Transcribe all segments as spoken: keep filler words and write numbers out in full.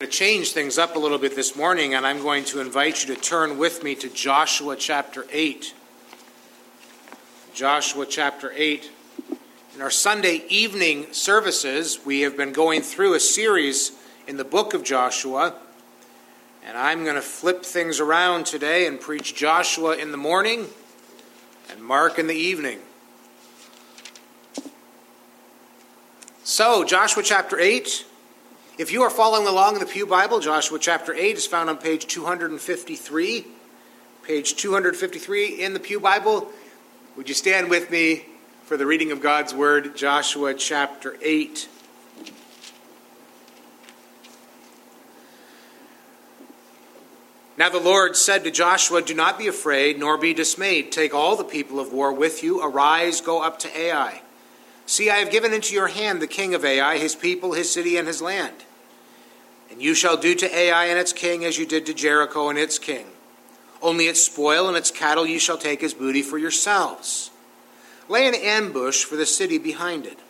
to change things up a little bit this morning, and I'm going to invite you to turn with me to Joshua chapter eight. Joshua chapter eight. In our Sunday evening services, we have been going through a series in the book of Joshua, and I'm going to flip things around today and preach Joshua in the morning and Mark in the evening. So, Joshua chapter eight. If you are following along in the Pew Bible, Joshua chapter eight is found on page two fifty-three. Page two fifty-three in the Pew Bible. Would you stand with me for the reading of God's Word, Joshua chapter eight. Now the Lord said to Joshua, "Do not be afraid, nor be dismayed. Take all the people of war with you. Arise, go up to Ai. See, I have given into your hand the king of Ai, his people, his city, and his land. And you shall do to Ai and its king as you did to Jericho and its king. Only its spoil and its cattle you shall take as booty for yourselves. Lay an ambush for the city behind it."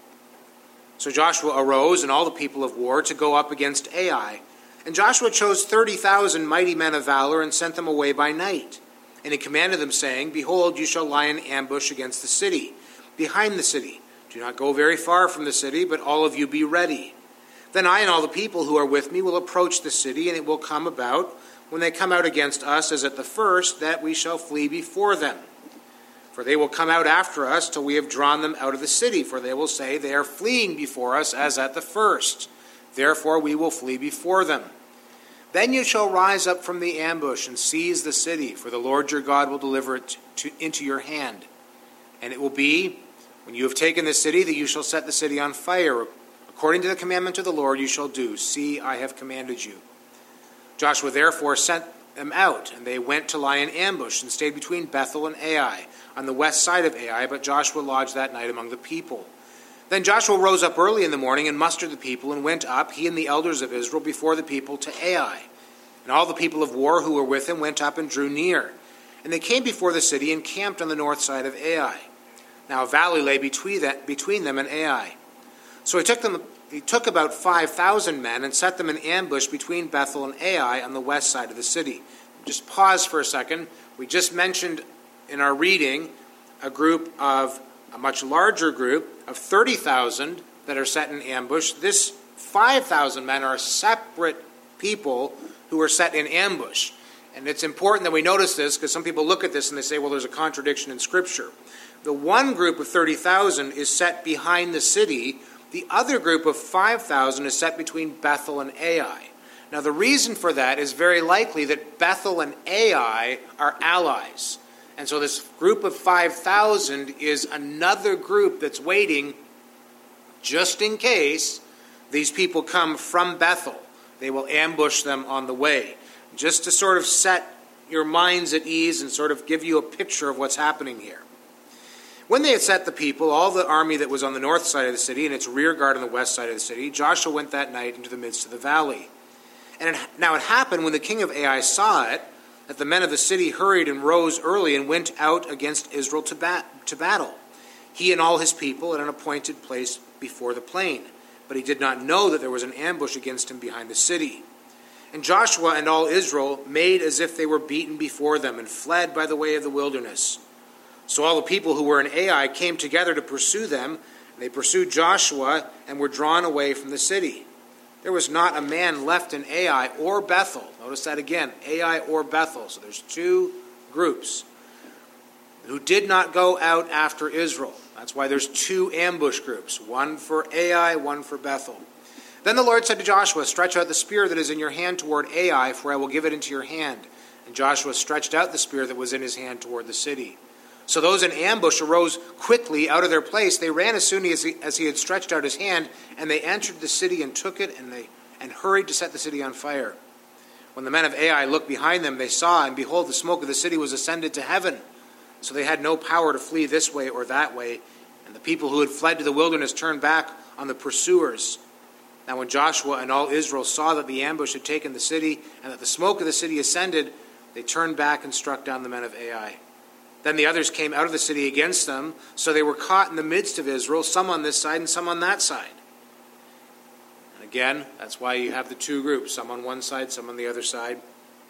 So Joshua arose and all the people of war to go up against Ai. And Joshua chose thirty thousand mighty men of valor and sent them away by night. And he commanded them, saying, "Behold, you shall lie in ambush against the city, behind the city. Do not go very far from the city, but all of you be ready. Then I and all the people who are with me will approach the city, and it will come about, when they come out against us as at the first, that we shall flee before them. For they will come out after us till we have drawn them out of the city, for they will say, they are fleeing before us as at the first. Therefore we will flee before them. Then you shall rise up from the ambush and seize the city, for the Lord your God will deliver it to, into your hand. And it will be, when you have taken the city, that you shall set the city on fire. According to the commandment of the Lord you shall do. See, I have commanded you." Joshua therefore sent them out, and they went to lie in ambush and stayed between Bethel and Ai, on the west side of Ai, but Joshua lodged that night among the people. Then Joshua rose up early in the morning and mustered the people, and went up, he and the elders of Israel, before the people to Ai. And all the people of war who were with him went up and drew near. And they came before the city and camped on the north side of Ai. Now a valley lay between them and Ai. So he took them. He took about five thousand men and set them in ambush between Bethel and Ai on the west side of the city. Just pause for a second. We just mentioned in our reading a group of, a much larger group of thirty thousand that are set in ambush. This five thousand men are separate people who are set in ambush. And it's important that we notice this, because some people look at this and they say, well, there's a contradiction in Scripture. The one group of thirty thousand is set behind the city. The other group of five thousand is set between Bethel and Ai. Now, the reason for that is very likely that Bethel and Ai are allies. And so this group of five thousand is another group that's waiting just in case these people come from Bethel. They will ambush them on the way. Just to sort of set your minds at ease and sort of give you a picture of what's happening here. When they had set the people, all the army that was on the north side of the city and its rear guard on the west side of the city, Joshua went that night into the midst of the valley. And it, now it happened when the king of Ai saw it, that the men of the city hurried and rose early and went out against Israel to, bat, to battle, he and all his people at an appointed place before the plain. But he did not know that there was an ambush against him behind the city. And Joshua and all Israel made as if they were beaten before them and fled by the way of the wilderness. So all the people who were in Ai came together to pursue them, and they pursued Joshua and were drawn away from the city. There was not a man left in Ai or Bethel. Notice that again, Ai or Bethel. So there's two groups who did not go out after Israel. That's why there's two ambush groups, one for Ai, one for Bethel. Then the Lord said to Joshua, "Stretch out the spear that is in your hand toward Ai, for I will give it into your hand." And Joshua stretched out the spear that was in his hand toward the city. So those in ambush arose quickly out of their place. They ran as soon as he, as he had stretched out his hand, and they entered the city and took it, and they and hurried to set the city on fire. When the men of Ai looked behind them, they saw, and behold, the smoke of the city was ascended to heaven. So they had no power to flee this way or that way, and the people who had fled to the wilderness turned back on the pursuers. Now when Joshua and all Israel saw that the ambush had taken the city, and that the smoke of the city ascended, they turned back and struck down the men of Ai. Then the others came out of the city against them, so they were caught in the midst of Israel, some on this side and some on that side. And Again, that's why you have the two groups, some on one side, some on the other side.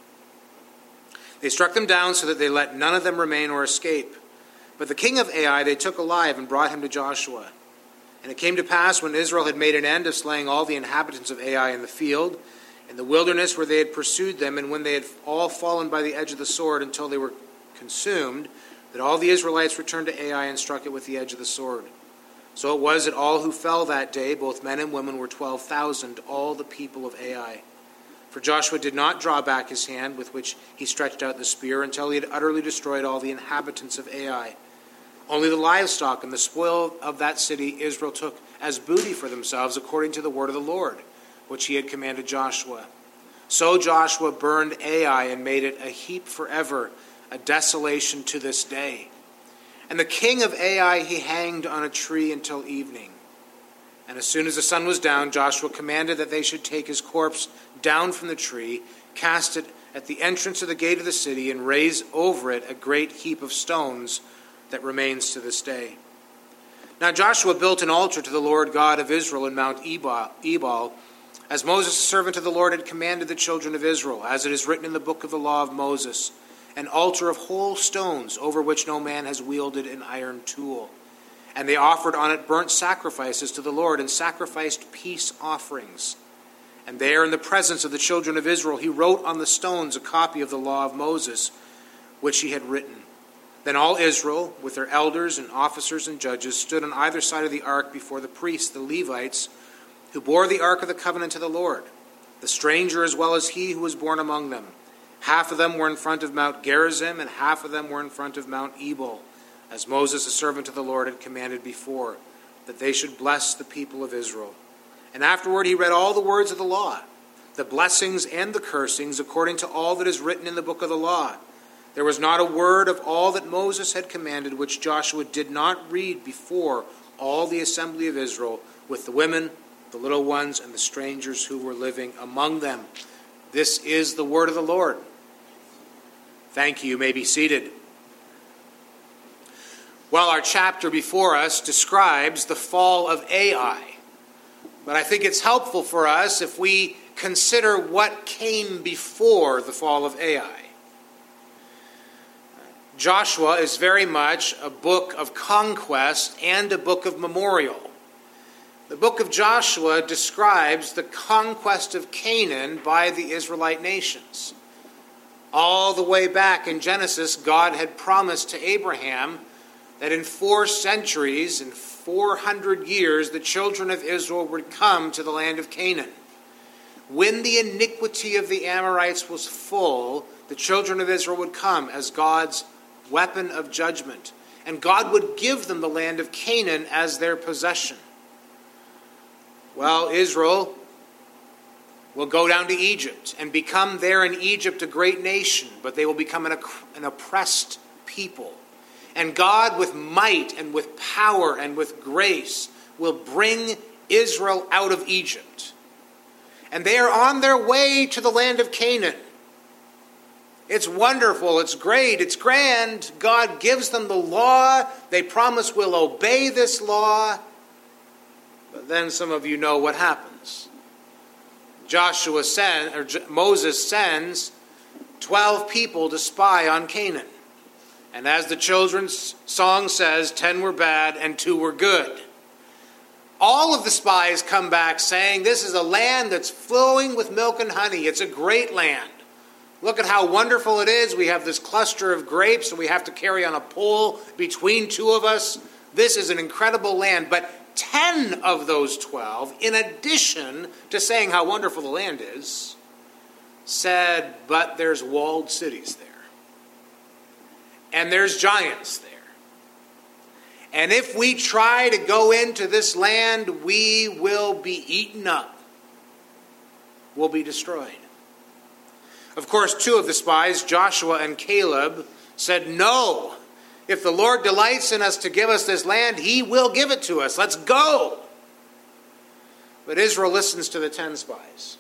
They struck them down so that they let none of them remain or escape. But the king of Ai they took alive and brought him to Joshua. And it came to pass, when Israel had made an end of slaying all the inhabitants of Ai in the field, in the wilderness where they had pursued them, and when they had all fallen by the edge of the sword until they were consumed, that all the Israelites returned to Ai and struck it with the edge of the sword. So it was that all who fell that day, both men and women, were twelve thousand, all the people of Ai. For Joshua did not draw back his hand with which he stretched out the spear until he had utterly destroyed all the inhabitants of Ai. Only the livestock and the spoil of that city Israel took as booty for themselves, according to the word of the Lord, which he had commanded Joshua. So Joshua burned Ai and made it a heap forever, a desolation to this day. And the king of Ai he hanged on a tree until evening. And as soon as the sun was down, Joshua commanded that they should take his corpse down from the tree, cast it at the entrance of the gate of the city, and raise over it a great heap of stones that remains to this day. Now Joshua built an altar to the Lord God of Israel in Mount Ebal, Ebal, as Moses, the servant of the Lord, had commanded the children of Israel, as it is written in the book of the law of Moses, an altar of whole stones, over which no man has wielded an iron tool. And they offered on it burnt sacrifices to the Lord, and sacrificed peace offerings. And there, in the presence of the children of Israel, he wrote on the stones a copy of the law of Moses, which he had written. Then all Israel, with their elders and officers and judges, stood on either side of the ark before the priests, the Levites, who bore the ark of the covenant of the Lord, the stranger as well as he who was born among them. Half of them were in front of Mount Gerizim, and half of them were in front of Mount Ebal, as Moses, the servant of the Lord, had commanded before, that they should bless the people of Israel. And afterward he read all the words of the law, the blessings and the cursings, according to all that is written in the book of the law. There was not a word of all that Moses had commanded which Joshua did not read before all the assembly of Israel, with the women, the little ones, and the strangers who were living among them. This is the word of the Lord. Thank you. You may be seated. Well, our chapter before us describes the fall of Ai. But I think it's helpful for us if we consider what came before the fall of Ai. Joshua is very much a book of conquest and a book of memorial. The book of Joshua describes the conquest of Canaan by the Israelite nations. All the way back in Genesis, God had promised to Abraham that in four centuries, in four hundred years, the children of Israel would come to the land of Canaan. When the iniquity of the Amorites was full, the children of Israel would come as God's weapon of judgment, and God would give them the land of Canaan as their possession. Well, Israel will go down to Egypt and become there in Egypt a great nation, but they will become an, an oppressed people. And God, with might and with power and with grace, will bring Israel out of Egypt. And they are on their way to the land of Canaan. It's wonderful, it's great, it's grand. God gives them the law. They promise we'll obey this law. But then some of you know what happens. Joshua send, or Moses sends twelve people to spy on Canaan. And as the children's song says, ten were bad and two were good. All of the spies come back saying, this is a land that's flowing with milk and honey. It's a great land. Look at how wonderful it is. We have this cluster of grapes and we have to carry on a pole between two of us. This is an incredible land. But ten of those twelve, in addition to saying how wonderful the land is, said, but there's walled cities there. And there's giants there. And if we try to go into this land, we will be eaten up. We'll be destroyed. Of course, two of the spies, Joshua and Caleb, said, no, if the Lord delights in us to give us this land, he will give it to us. Let's go. But Israel listens to the ten spies.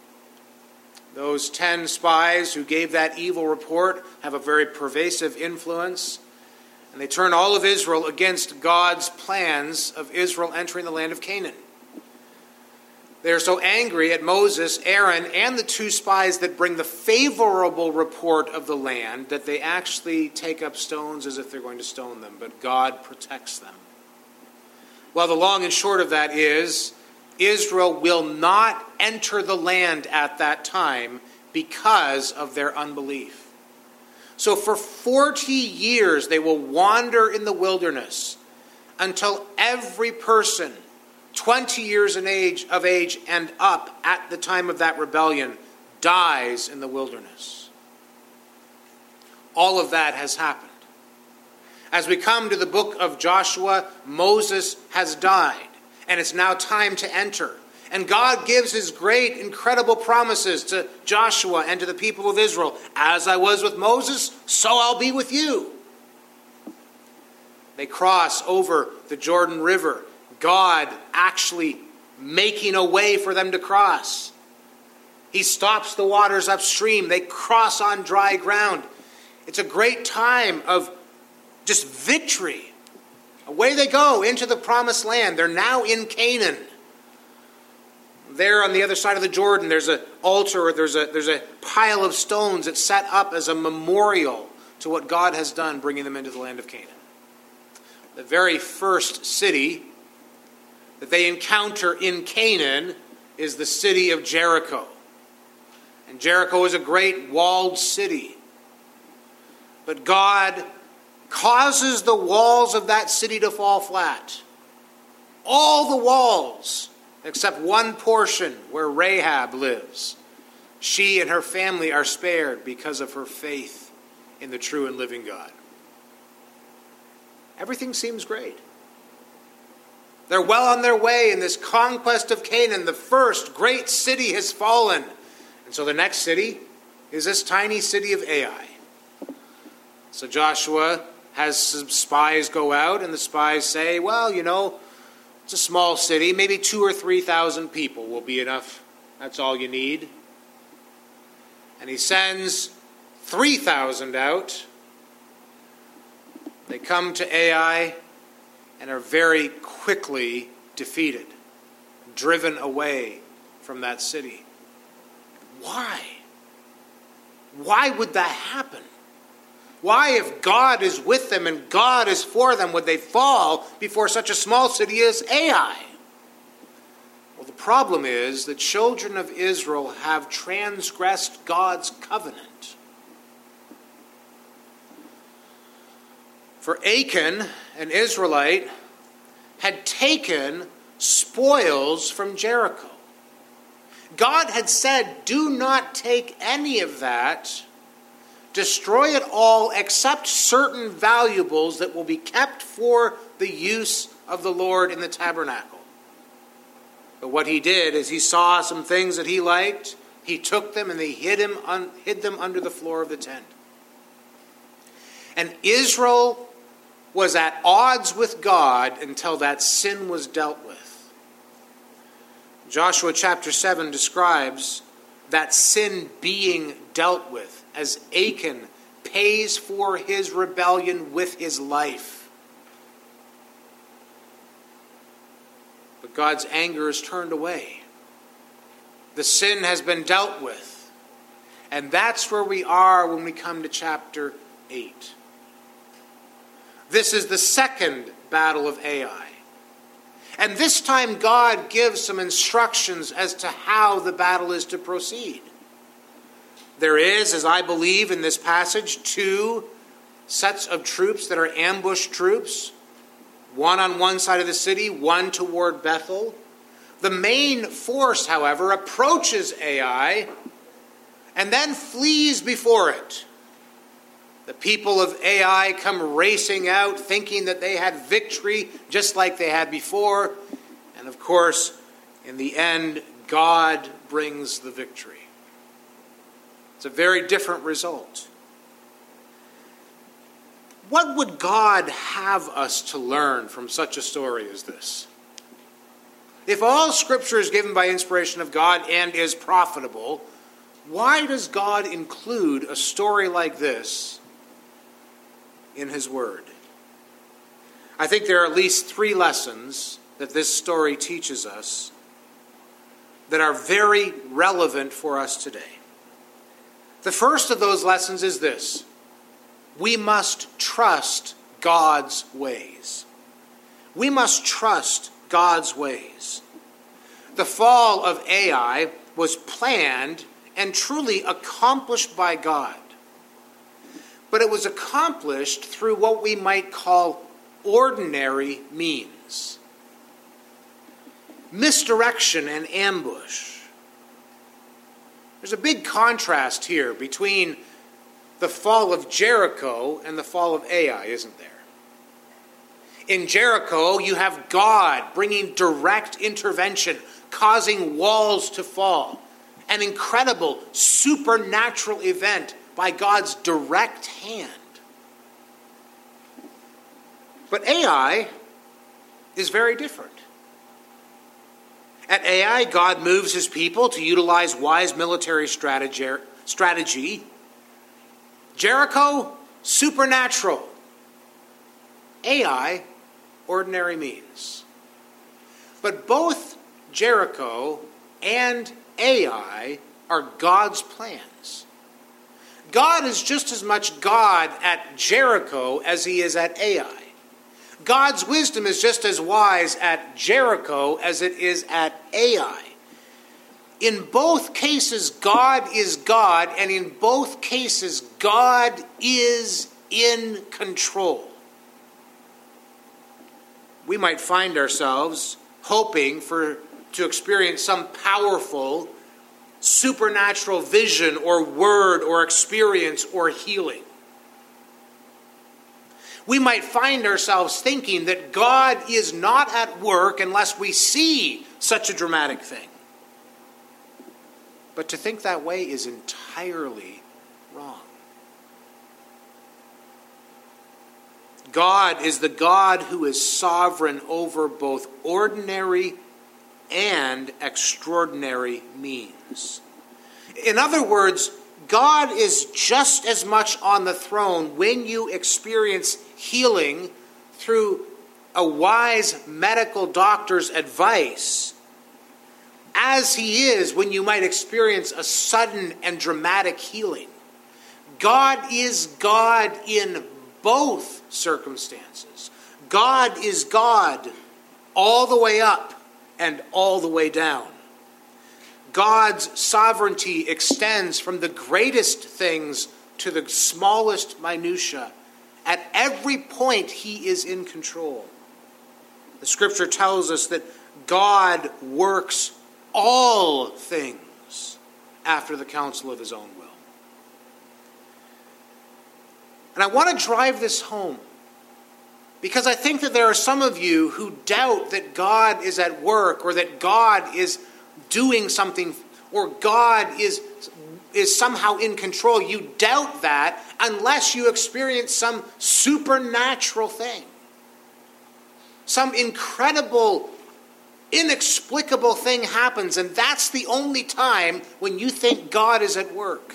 Those ten spies who gave that evil report have a very pervasive influence. And they turn all of Israel against God's plans of Israel entering the land of Canaan. They're so angry at Moses, Aaron, and the two spies that bring the favorable report of the land that they actually take up stones as if they're going to stone them, but God protects them. Well, the long and short of that is, Israel will not enter the land at that time because of their unbelief. So for forty years they will wander in the wilderness until every person twenty years in age, of age and up at the time of that rebellion dies in the wilderness. All of that has happened. As we come to the book of Joshua, Moses has died, and it's now time to enter. And God gives his great, incredible promises to Joshua and to the people of Israel. As I was with Moses, so I'll be with you. They cross over the Jordan River, God actually making a way for them to cross. He stops the waters upstream. They cross on dry ground. It's a great time of just victory. Away they go into the promised land. They're now in Canaan. There on the other side of the Jordan, there's an altar, or there's a, there's a pile of stones that's set up as a memorial to what God has done, bringing them into the land of Canaan. The very first city that they encounter in Canaan is the city of Jericho. And Jericho is a great walled city. But God causes the walls of that city to fall flat. All the walls, except one portion where Rahab lives. She and her family are spared because of her faith in the true and living God. Everything seems great. They're well on their way in this conquest of Canaan. The first great city has fallen. And so the next city is this tiny city of Ai. So Joshua has some spies go out, and the spies say, well, you know, it's a small city. Maybe two or three thousand people will be enough. That's all you need. And he sends three thousand out. They come to Ai and are very quickly defeated, driven away from that city. Why? Why would that happen? Why, if God is with them and God is for them, would they fall before such a small city as Ai? Well, the problem is the children of Israel have transgressed God's covenant. For Achan, an Israelite, had taken spoils from Jericho. God had said, do not take any of that. Destroy it all except certain valuables that will be kept for the use of the Lord in the tabernacle. But what he did is he saw some things that he liked. He took them and he hid, him un, hid them under the floor of the tent. And Israel was at odds with God until that sin was dealt with. Joshua chapter seven describes that sin being dealt with as Achan pays for his rebellion with his life. But God's anger is turned away. The sin has been dealt with. And that's where we are when we come to chapter eight. This is the second battle of Ai. And this time God gives some instructions as to how the battle is to proceed. There is, as I believe in this passage, two sets of troops that are ambush troops. One on one side of the city, one toward Bethel. The main force, however, approaches Ai and then flees before it. The people of Ai come racing out, thinking that they had victory just like they had before. And of course, in the end, God brings the victory. It's a very different result. What would God have us to learn from such a story as this? If all Scripture is given by inspiration of God and is profitable, why does God include a story like this in His Word? I think there are at least three lessons that this story teaches us. that are very relevant for us today. The first of those lessons is this: we must trust God's ways. We must trust God's ways. The fall of Ai was planned and truly accomplished by God. But it was accomplished through what we might call ordinary means. Misdirection and ambush. There's a big contrast here between the fall of Jericho and the fall of Ai, isn't there? In Jericho, you have God bringing direct intervention, causing walls to fall. An incredible supernatural event by God's direct hand. But Ai is very different. At Ai, God moves his people to utilize wise military strategy. Jericho, supernatural. Ai, ordinary means. But both Jericho and Ai are God's plans. God is just as much God at Jericho as he is at Ai. God's wisdom is just as wise at Jericho as it is at Ai. In both cases, God is God, and in both cases, God is in control. We might find ourselves hoping for to experience some powerful supernatural vision or word or experience or healing. We might find ourselves thinking that God is not at work unless we see such a dramatic thing. But to think that way is entirely wrong. God is the God who is sovereign over both ordinary and extraordinary means. In other words, God is just as much on the throne when you experience healing through a wise medical doctor's advice as he is when you might experience a sudden and dramatic healing. God is God in both circumstances. God is God all the way up and all the way down. God's sovereignty extends from the greatest things to the smallest minutiae. At every point, he is in control. The scripture tells us that God works all things after the counsel of his own will. And I want to drive this home because I think that there are some of you who doubt that God is at work or that God is doing something or God is, is somehow in control. You doubt that unless you experience some supernatural thing. Some incredible, inexplicable thing happens, and that's the only time when you think God is at work.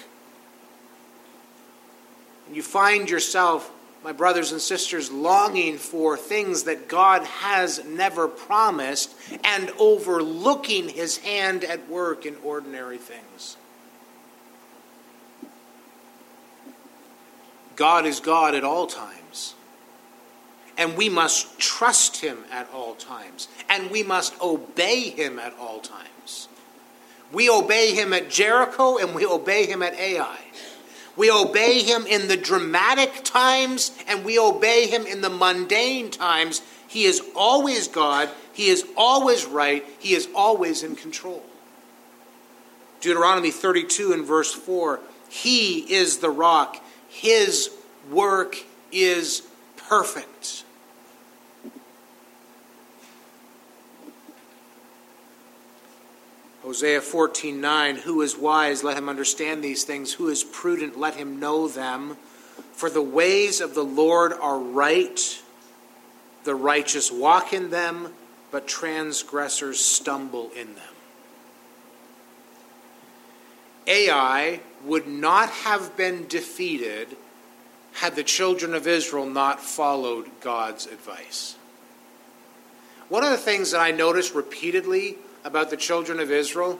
And you find yourself, my brothers and sisters, longing for things that God has never promised and overlooking his hand at work in ordinary things. God is God at all times. And we must trust him at all times. And we must obey him at all times. We obey him at Jericho and we obey him at Ai. We obey him in the dramatic times and we obey him in the mundane times. He is always God. He is always right. He is always in control. Deuteronomy thirty-two and verse four. He is the rock. His work is perfect. Hosea fourteen nine, who is wise, let him understand these things. Who is prudent, let him know them. For the ways of the Lord are right. The righteous walk in them, but transgressors stumble in them. Ai would not have been defeated had the children of Israel not followed God's advice. One of the things that I notice repeatedly about the children of Israel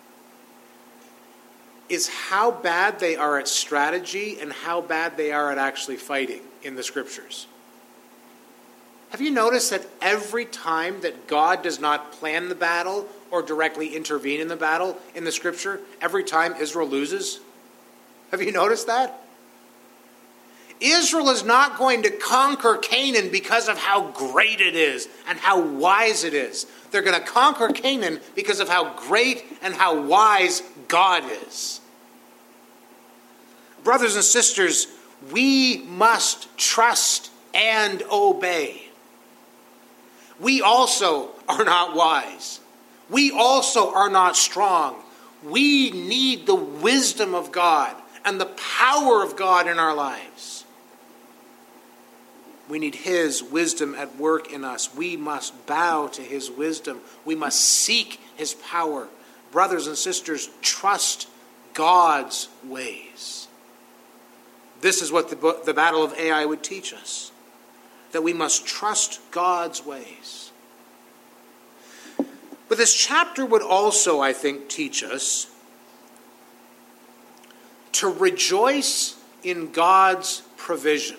is how bad they are at strategy and how bad they are at actually fighting in the scriptures. Have you noticed that every time that God does not plan the battle or directly intervene in the battle in the scripture, every time Israel loses? Have you noticed that? Israel is not going to conquer Canaan because of how great it is and how wise it is. They're going to conquer Canaan because of how great and how wise God is. Brothers and sisters, we must trust and obey. We also are not wise. We also are not strong. We need the wisdom of God and the power of God in our lives. We need His wisdom at work in us. We must bow to His wisdom. We must seek His power. Brothers and sisters, trust God's ways. This is what the, the Battle of Ai would teach us. That we must trust God's ways. But this chapter would also, I think, teach us to rejoice in God's provision.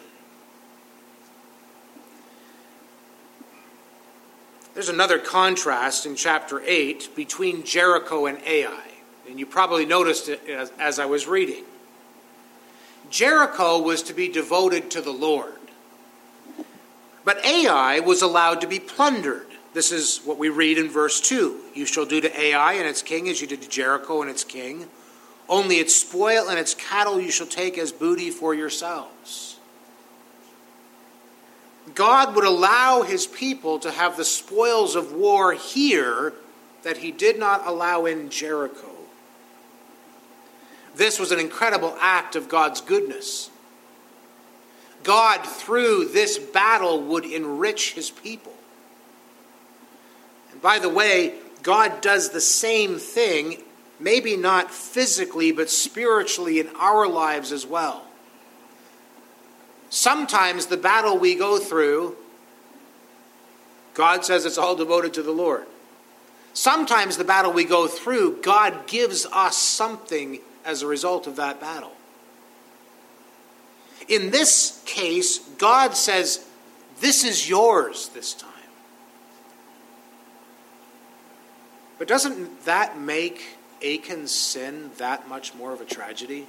There's another contrast in chapter eight between Jericho and Ai. And you probably noticed it as, as I was reading. Jericho was to be devoted to the Lord. But Ai was allowed to be plundered. This is what we read in verse two. You shall do to Ai and its king as you did to Jericho and its king. Only its spoil and its cattle you shall take as booty for yourselves. God would allow His people to have the spoils of war here that He did not allow in Jericho. This was an incredible act of God's goodness. God, through this battle, would enrich His people. And by the way, God does the same thing, maybe not physically, but spiritually in our lives as well. Sometimes the battle we go through, God says it's all devoted to the Lord. Sometimes the battle we go through, God gives us something as a result of that battle. In this case, God says, this is yours this time. But doesn't that make Achan's sin that much more of a tragedy?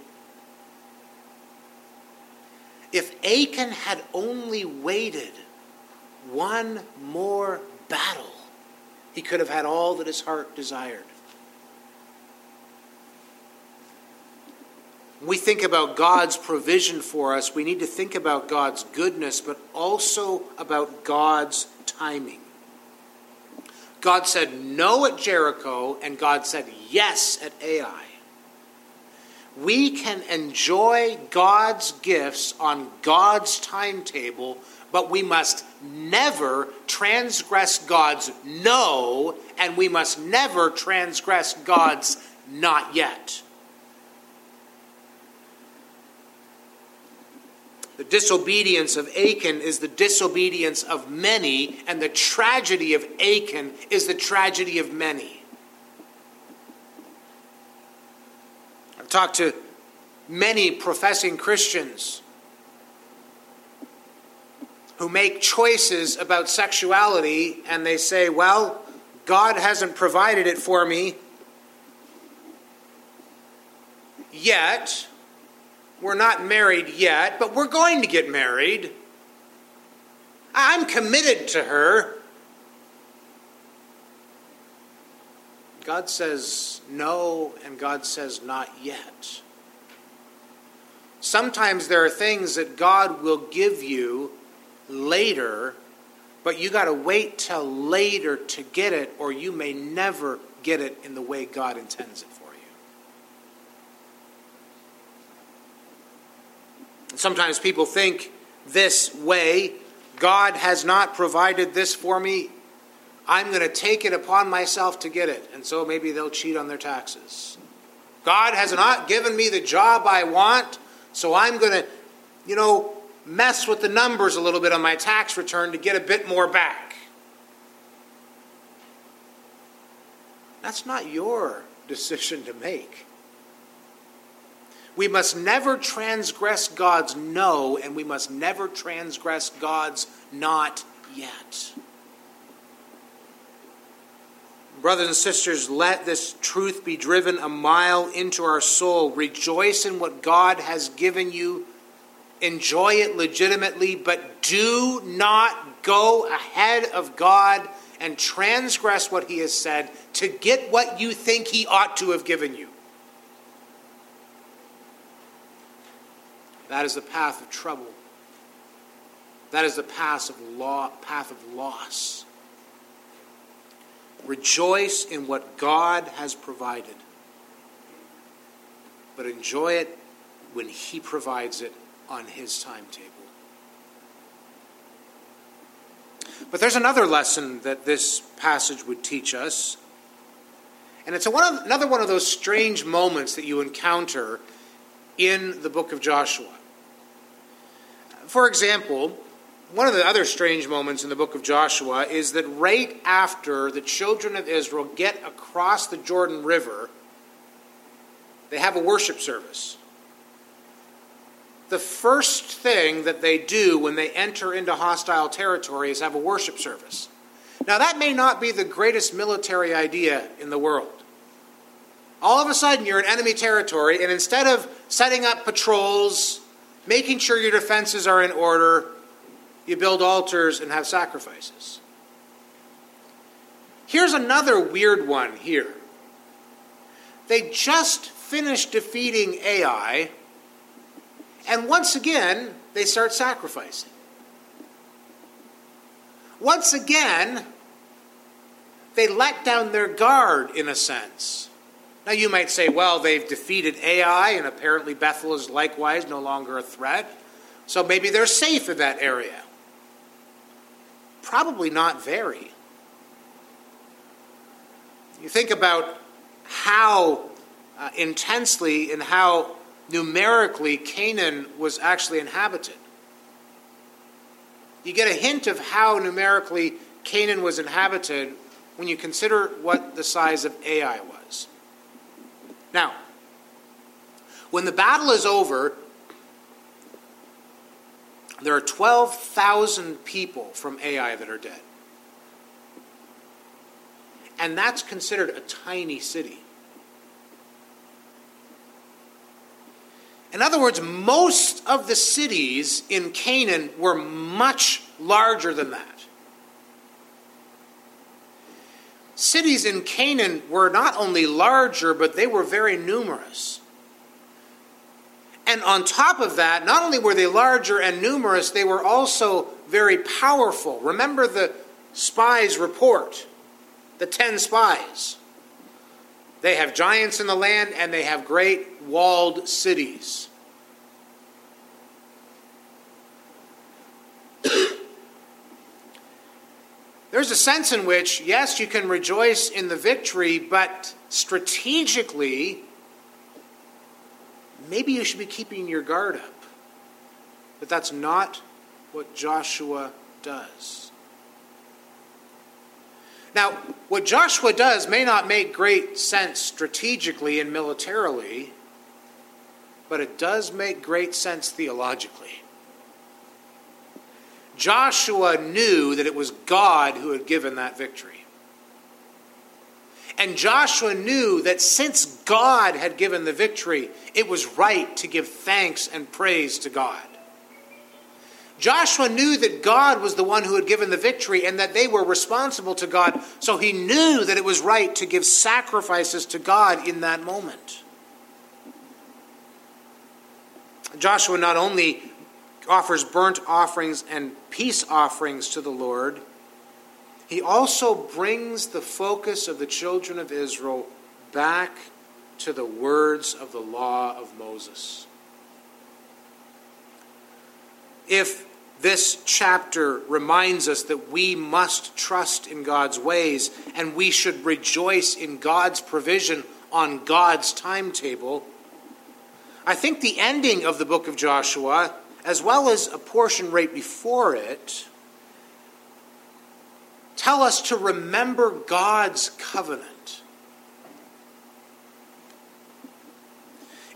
If Achan had only waited one more battle, he could have had all that his heart desired. When we think about God's provision for us, we need to think about God's goodness, but also about God's timing. God said no at Jericho, and God said yes at Ai. We can enjoy God's gifts on God's timetable, but we must never transgress God's no, and we must never transgress God's not yet. The disobedience of Achan is the disobedience of many, and the tragedy of Achan is the tragedy of many. I've talked to many professing Christians who make choices about sexuality, and they say, well, God hasn't provided it for me yet. We're not married yet, but we're going to get married. I'm committed to her. God says no, and God says not yet. Sometimes there are things that God will give you later, but you got to wait till later to get it, or you may never get it in the way God intends it for you. Sometimes people think this way, God has not provided this for me, I'm going to take it upon myself to get it. And so maybe they'll cheat on their taxes. God has not given me the job I want, so I'm going to, you know, mess with the numbers a little bit on my tax return to get a bit more back. That's not your decision to make. We must never transgress God's no, and we must never transgress God's not yet. Brothers and sisters, let this truth be driven a mile into our soul. Rejoice in what God has given you. Enjoy it legitimately, but do not go ahead of God and transgress what he has said to get what you think he ought to have given you. That is the path of trouble. That is the path of law, path of loss. Rejoice in what God has provided, but enjoy it when he provides it on his timetable. But there's another lesson that this passage would teach us, and it's a one of, another one of those strange moments that you encounter in the book of Joshua. For example, one of the other strange moments in the book of Joshua is that right after the children of Israel get across the Jordan River, they have a worship service. The first thing that they do when they enter into hostile territory is have a worship service. Now, that may not be the greatest military idea in the world. All of a sudden, you're in enemy territory, and instead of setting up patrols, making sure your defenses are in order, you build altars and have sacrifices. Here's another weird one here. They just finished defeating Ai, and once again, they start sacrificing. Once again, they let down their guard, in a sense. Now you might say, well, they've defeated Ai, and apparently Bethel is likewise no longer a threat, so maybe they're safe in that area. Probably not very. You think about how uh, intensely and how numerically Canaan was actually inhabited. You get a hint of how numerically Canaan was inhabited when you consider what the size of Ai was. Now, when the battle is over, there are twelve thousand people from Ai that are dead. And that's considered a tiny city. In other words, most of the cities in Canaan were much larger than that. Cities in Canaan were not only larger, but they were very numerous. And on top of that, not only were they larger and numerous, they were also very powerful. Remember the spies' report, the ten spies. They have giants in the land, and they have great walled cities. There's a sense in which, yes, you can rejoice in the victory, but strategically, maybe you should be keeping your guard up. But that's not what Joshua does. Now, what Joshua does may not make great sense strategically and militarily, but it does make great sense theologically. Joshua knew that it was God who had given that victory. And Joshua knew that since God had given the victory, it was right to give thanks and praise to God. Joshua knew that God was the one who had given the victory and that they were responsible to God, so he knew that it was right to give sacrifices to God in that moment. Joshua not only offers burnt offerings and peace offerings to the Lord, he also brings the focus of the children of Israel back to the words of the law of Moses. If this chapter reminds us that we must trust in God's ways and we should rejoice in God's provision on God's timetable, I think the ending of the book of Joshua, as well as a portion right before it, tell us to remember God's covenant.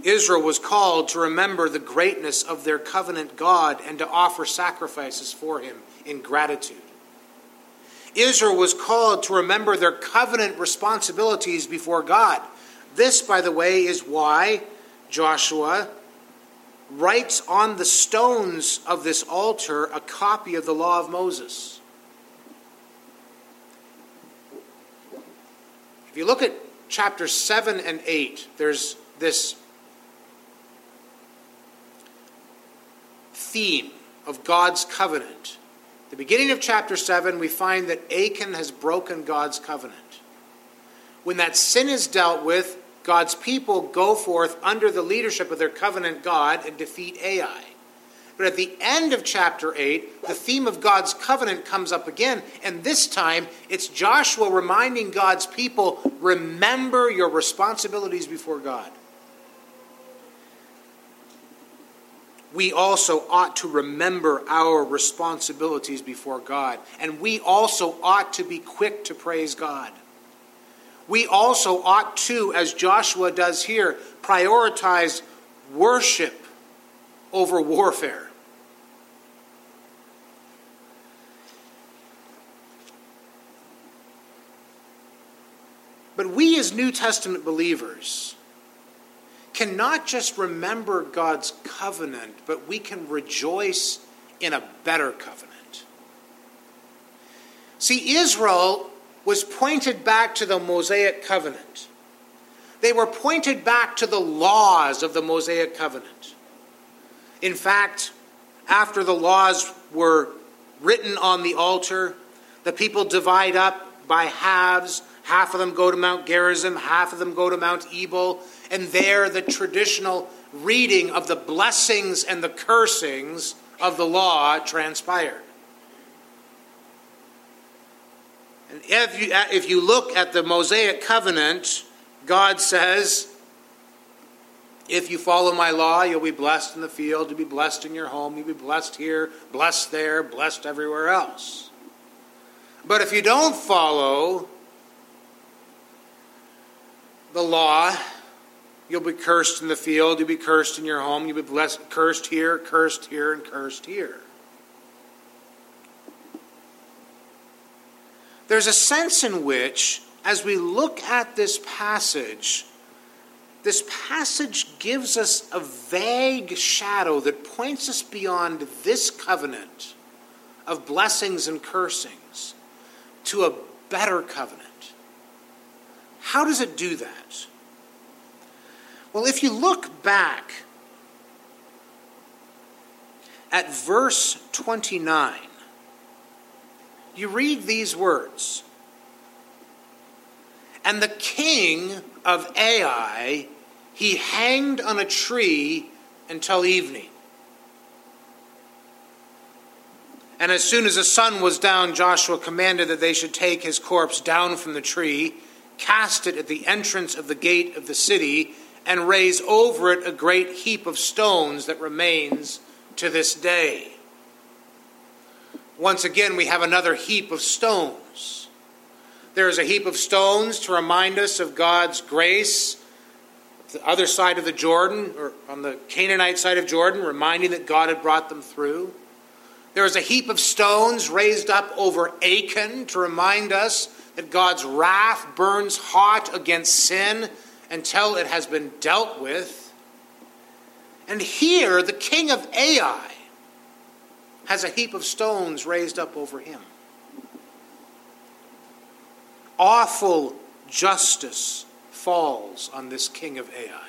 Israel was called to remember the greatness of their covenant God and to offer sacrifices for him in gratitude. Israel was called to remember their covenant responsibilities before God. This, by the way, is why Joshua writes on the stones of this altar a copy of the law of Moses. If you look at chapter seven and eight, there's this theme of God's covenant. At the beginning of chapter seven, we find that Achan has broken God's covenant. When that sin is dealt with, God's people go forth under the leadership of their covenant God and defeat Ai. But at the end of chapter eight, the theme of God's covenant comes up again, and this time it's Joshua reminding God's people, remember your responsibilities before God. We also ought to remember our responsibilities before God, and we also ought to be quick to praise God. We also ought to, as Joshua does here, prioritize worship over warfare. But we as New Testament believers can not just remember God's covenant, but we can rejoice in a better covenant. See, Israel was pointed back to the Mosaic covenant. They were pointed back to the laws of the Mosaic covenant. In fact, after the laws were written on the altar, the people divide up by halves. Half of them go to Mount Gerizim, half of them go to Mount Ebal, and there the traditional reading of the blessings and the cursings of the law transpired. And if you, if you look at the Mosaic covenant, God says, if you follow my law, you'll be blessed in the field, you'll be blessed in your home, you'll be blessed here, blessed there, blessed everywhere else. But if you don't follow the law, you'll be cursed in the field, you'll be cursed in your home, you'll be blessed, cursed here, cursed here, and cursed here. There's a sense in which, as we look at this passage, this passage gives us a vague shadow that points us beyond this covenant of blessings and cursings to a better covenant. How does it do that? Well, if you look back at verse twenty-nine, you read these words. And the king of Ai, he hanged on a tree until evening. And as soon as the sun was down, Joshua commanded that they should take his corpse down from the tree, cast it at the entrance of the gate of the city, and raise over it a great heap of stones that remains to this day. Once again, we have another heap of stones. There is a heap of stones to remind us of God's grace. The other side of the Jordan, or on the Canaanite side of Jordan, reminding that God had brought them through. There is a heap of stones raised up over Achan to remind us that God's wrath burns hot against sin until it has been dealt with. And here, the king of Ai has a heap of stones raised up over him. Awful justice falls on this king of Ai.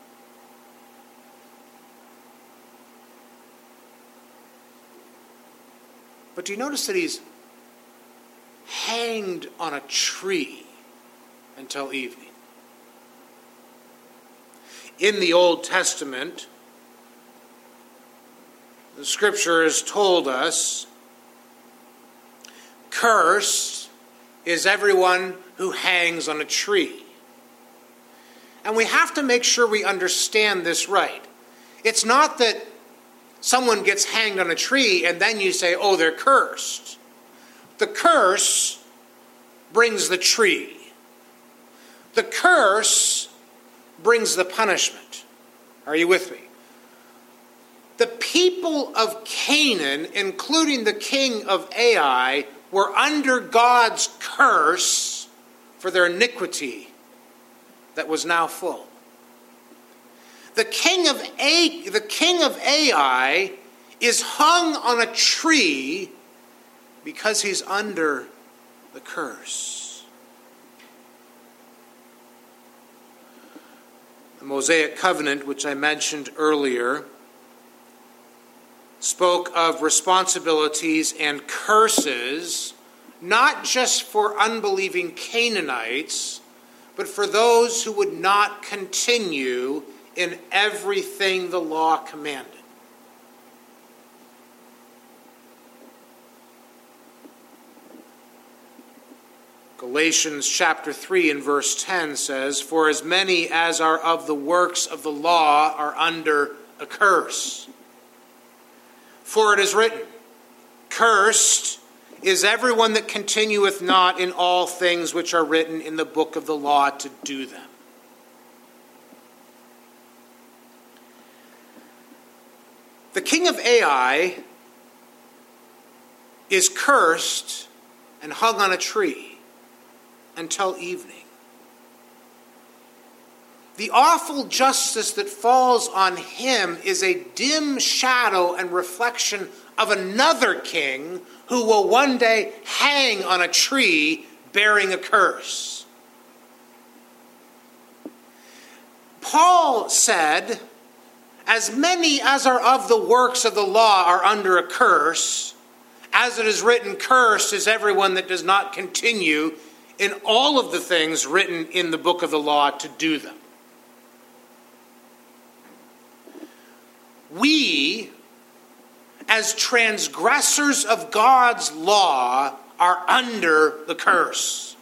But do you notice that he's hanged on a tree until evening? In the Old Testament, the Scripture has told us, cursed is everyone who hangs on a tree. And we have to make sure we understand this right. It's not that someone gets hanged on a tree and then you say, oh, they're cursed. The curse brings the tree. The curse brings the punishment. Are you with me? The people of Canaan, including the king of Ai, were under God's curse for their iniquity that was now full. The king of Ai, the king of Ai is hung on a tree because he's under the curse. The Mosaic covenant, which I mentioned earlier, spoke of responsibilities and curses, not just for unbelieving Canaanites, but for those who would not continue in everything the law commanded. Galatians chapter three and verse ten says, "For as many as are of the works of the law are under a curse. For it is written, Cursed is everyone that continueth not in all things which are written in the book of the law to do them." The king of Ai is cursed and hung on a tree until evening. The awful justice that falls on him is a dim shadow and reflection of another king who will one day hang on a tree bearing a curse. Paul said, "As many as are of the works of the law are under a curse, as it is written, cursed is everyone that does not continue in all of the things written in the book of the law to do them." We, as transgressors of God's law, are under the curse.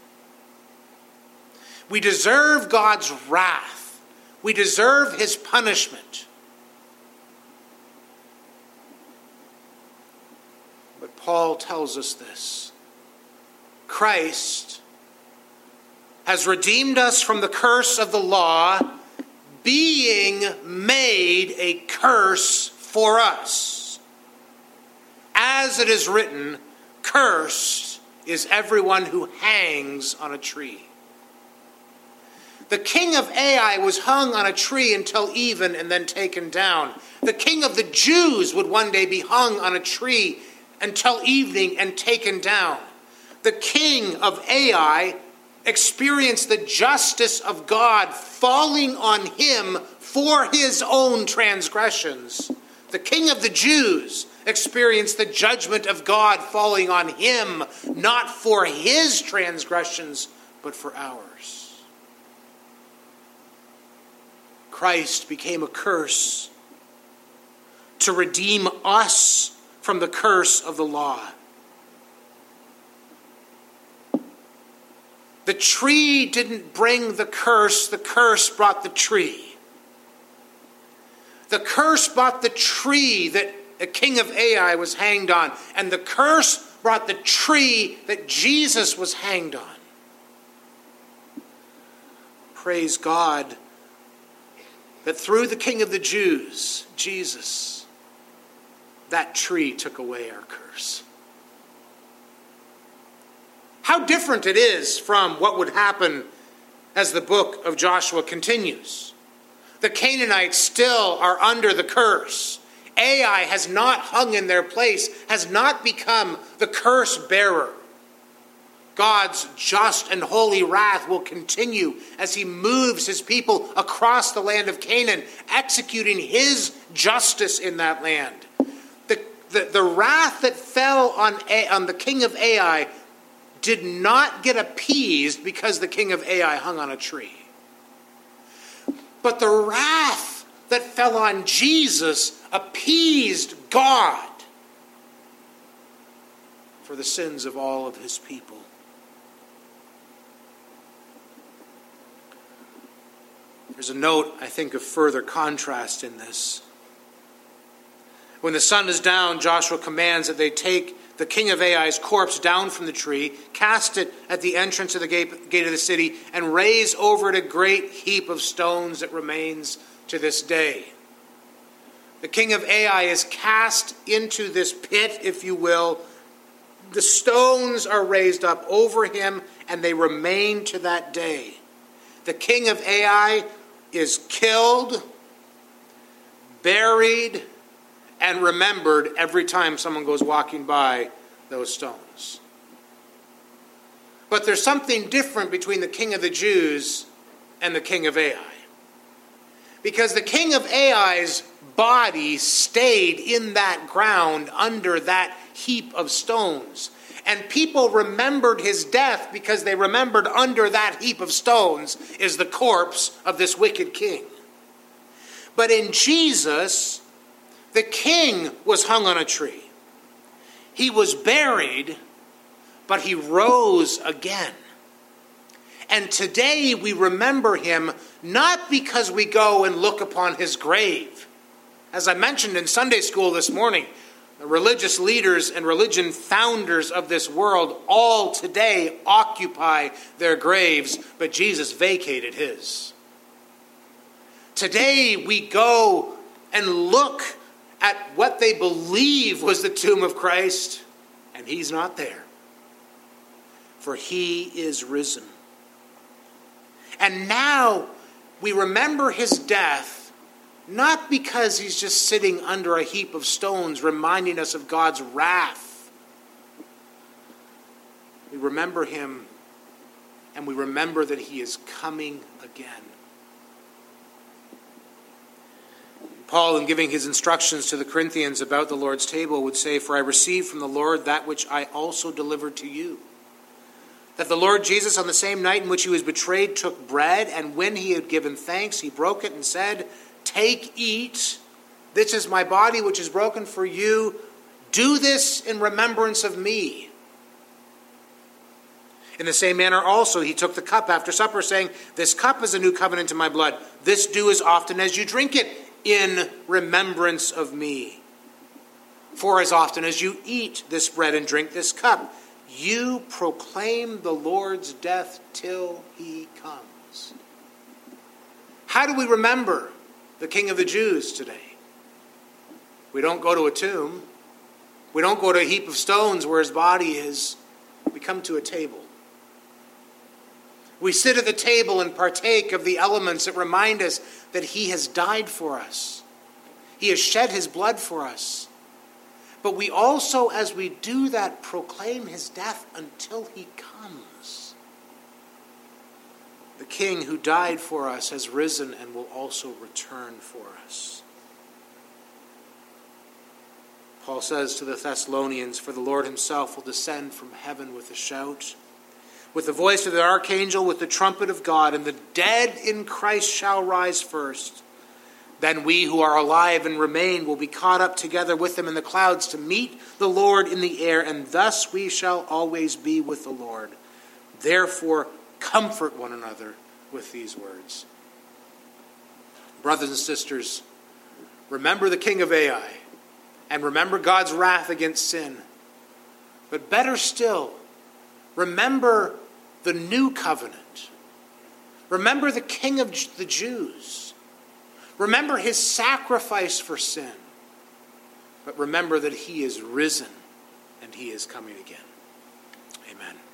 We deserve God's wrath. We deserve his punishment. But Paul tells us this. Christ has redeemed us from the curse of the law, being made a curse for us. As it is written, cursed is everyone who hangs on a tree. The king of Ai was hung on a tree until even and then taken down. The king of the Jews would one day be hung on a tree until evening and taken down. The king of Ai experienced the justice of God falling on him for his own transgressions. The king of the Jews experienced the judgment of God falling on him, not for his transgressions, but for ours. Christ became a curse to redeem us from the curse of the law. The tree didn't bring the curse, the curse brought the tree. The curse brought the tree that the king of Ai was hanged on, and the curse brought the tree that Jesus was hanged on. Praise God that through the King of the Jews, Jesus, that tree took away our curse. How different it is from what would happen as the book of Joshua continues. The Canaanites still are under the curse. Ai has not hung in their place, has not become the curse bearer. God's just and holy wrath will continue as he moves his people across the land of Canaan, executing his justice in that land. The, the, the wrath that fell on, on the king of Ai did not get appeased because the king of Ai hung on a tree. But the wrath that fell on Jesus appeased God for the sins of all of his people. There's a note, I think, of further contrast in this. When the sun is down, Joshua commands that they take the king of Ai's corpse down from the tree, cast it at the entrance of the gate, gate of the city, and raise over it a great heap of stones that remains to this day. The king of Ai is cast into this pit, if you will. The stones are raised up over him, and they remain to that day. The king of Ai is killed, buried, and remembered every time someone goes walking by those stones. But there's something different between the king of the Jews and the king of Ai. Because the king of Ai's body stayed in that ground under that heap of stones. And people remembered his death because they remembered under that heap of stones is the corpse of this wicked king. But in Jesus, the king was hung on a tree. He was buried, but he rose again. And today we remember him not because we go and look upon his grave. As I mentioned in Sunday school this morning, the religious leaders and religion founders of this world all today occupy their graves, but Jesus vacated his. Today we go and look at what they believe was the tomb of Christ, and he's not there. For he is risen. And now we remember his death, not because he's just sitting under a heap of stones reminding us of God's wrath. We remember him, and we remember that he is coming again. Paul, in giving his instructions to the Corinthians about the Lord's table, would say, "For I received from the Lord that which I also delivered to you. That the Lord Jesus, on the same night in which he was betrayed, took bread, and when he had given thanks, he broke it and said, 'Take, eat. This is my body, which is broken for you. Do this in remembrance of me.' In the same manner also he took the cup after supper, saying, 'This cup is a new covenant in my blood. This do as often as you drink it in remembrance of me. For as often as you eat this bread and drink this cup, you proclaim the Lord's death till he comes.'" How do we remember the King of the Jews today? We don't go to a tomb. We don't go to a heap of stones where his body is. We come to a table. We sit at the table and partake of the elements that remind us that he has died for us. He has shed his blood for us. But we also, as we do that, proclaim his death until he comes. The King who died for us has risen and will also return for us. Paul says to the Thessalonians, "For the Lord himself will descend from heaven with a shout, with the voice of the archangel, with the trumpet of God, and the dead in Christ shall rise first. Then we who are alive and remain will be caught up together with them in the clouds to meet the Lord in the air, and thus we shall always be with the Lord. Therefore, comfort one another with these words." Brothers and sisters, remember the King of Ai, and remember God's wrath against sin. But better still, remember the new covenant. Remember the King of the Jews. Remember his sacrifice for sin. But remember that he is risen and he is coming again. Amen.